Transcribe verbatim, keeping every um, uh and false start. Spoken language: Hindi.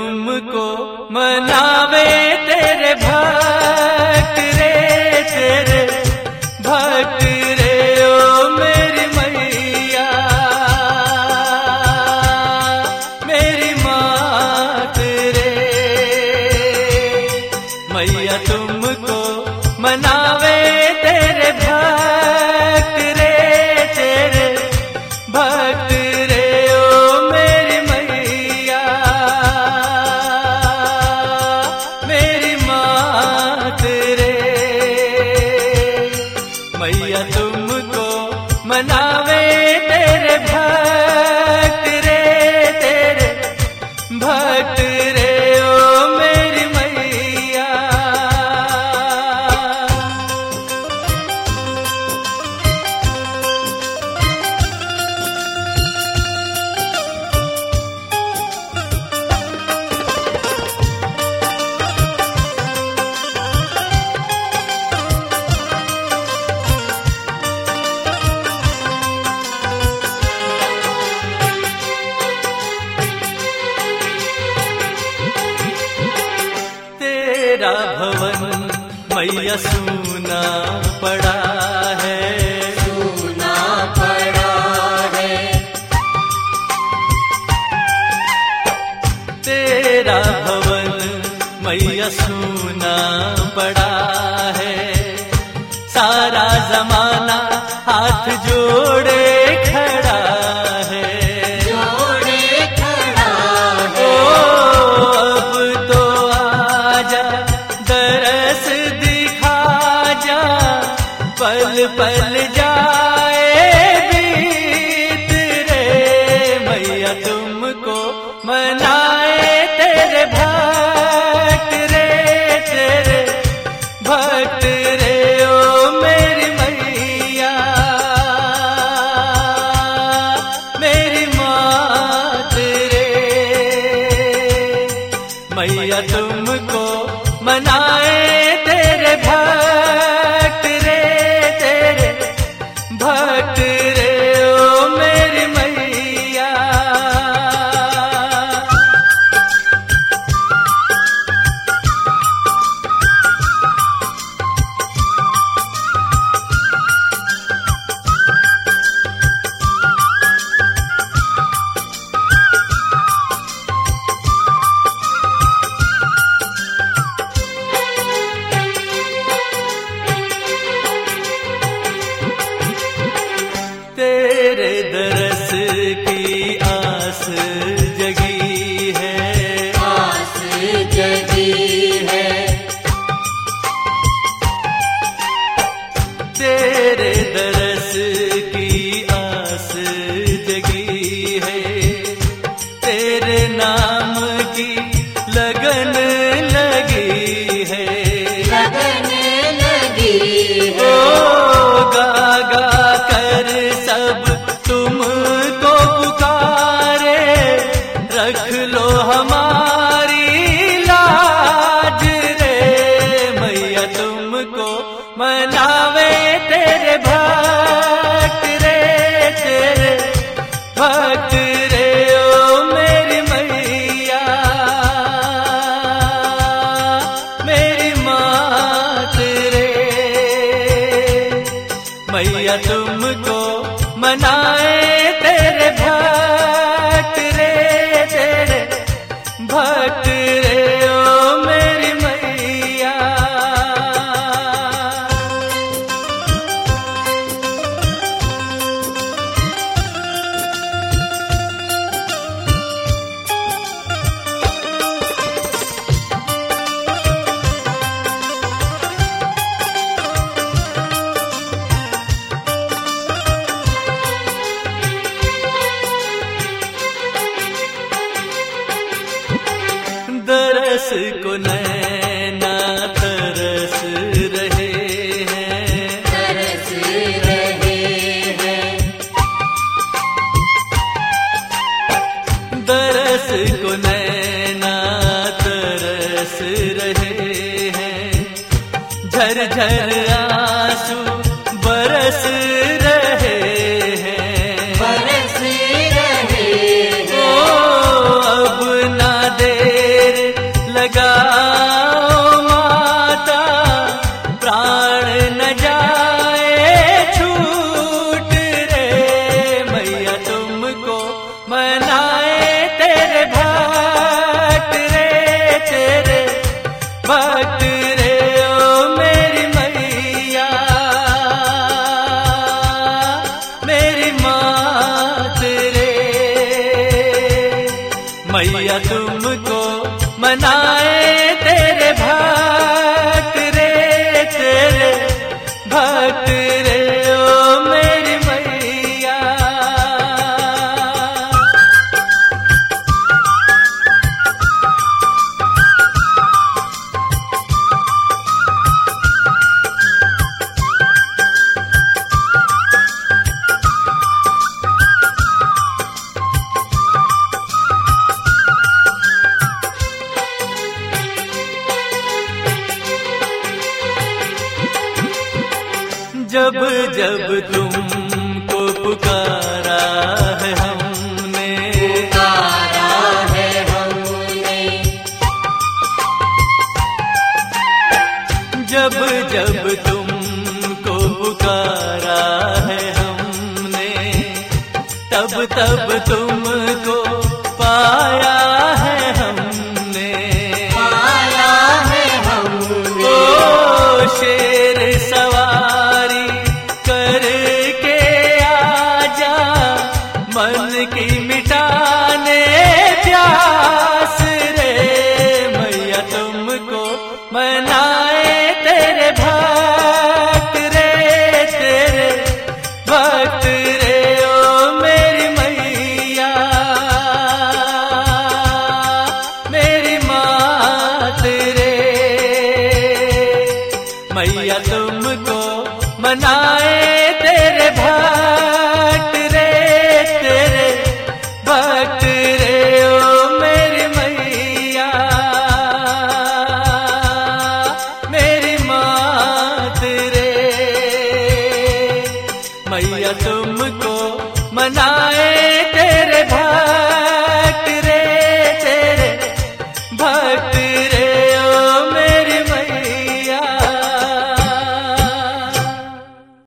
तुमको मनावे तेरे भक्त रे, तेरे भक्त रे ओ मेरी मैया, मेरी मात रे। मैया तुमको मनावे तेरे भक्त रे, तेरे भक्त रे ओ मेरी मैया, मेरी मात रे। मैया तुमको मनावे तेरे भक्त रे, तेरे भक्त रे ओ मेरी मैया। तेरा भवन मैया सूना पड़ा है, सूना पड़ा है। तेरा भवन मैया सूना पड़ा है। सारा जमाना हाथ जोड़े खड़ा है, जोड़े खड़ा है। ओ अब तो आजा दरस दिखा जा, पल पल जाए बीत रे। मैया तुमको मनाए तेरे भक्त रे, तेरे भक्त रे ओ मेरी मैया, मेरी मात रे। मैया तुमको मनाए तेरे भक्त रे, तेरे भक्त रे ओ मेरी मैया। तेरे दरस की आस जगी है, आस जगी है। तेरे दरस की आस जगी है। तेरे नाम की लगन लगी है, लगन लगी है। ओ गा गा कर सब तुमको पुकारे, रख लो हमारी लाज रे। मैया तुमको मनावे तेरे भक्त रे, तेरे भक्त रे ओ मेरी मैया, मेरी मात रे। मैया तुमको मनाए तेरे भक्त रे, तेरे भक्त रे ओ मेरी मैया। दरस को नैना तरस रहे हैं, तरस रहे हैं। दरस को नैना तरस रहे हैं। झरझर आंसू बरस रहे हैं, बरस रहे हैं। ओ अब ना दे गाओ माता, प्राण न जाए छूट रे। मैया तुमको मनाए तेरे भक्त रे, तेरे भक्त रे ओ मेरी मैया, मेरी मात रे। मैया तुमको मनाए तेरे भक्त रे, तेरे भक्त रे ओ मेरी मैया। जब जब तुमको पुकारा है हमने, पुकारा है हमने, जब जब तुमको पुकारा है हमने, तब तब तुमको पाया है हमने, पाया है हमने। ओ शेर सवारी करके आजा, मन की मिटाने प्यास रे। मैया तुमको मनाए तेरे भक्त रे, तेरे भक्त रे ओ मेरी मैया, मेरी मात रे। मैया तुमको मनाए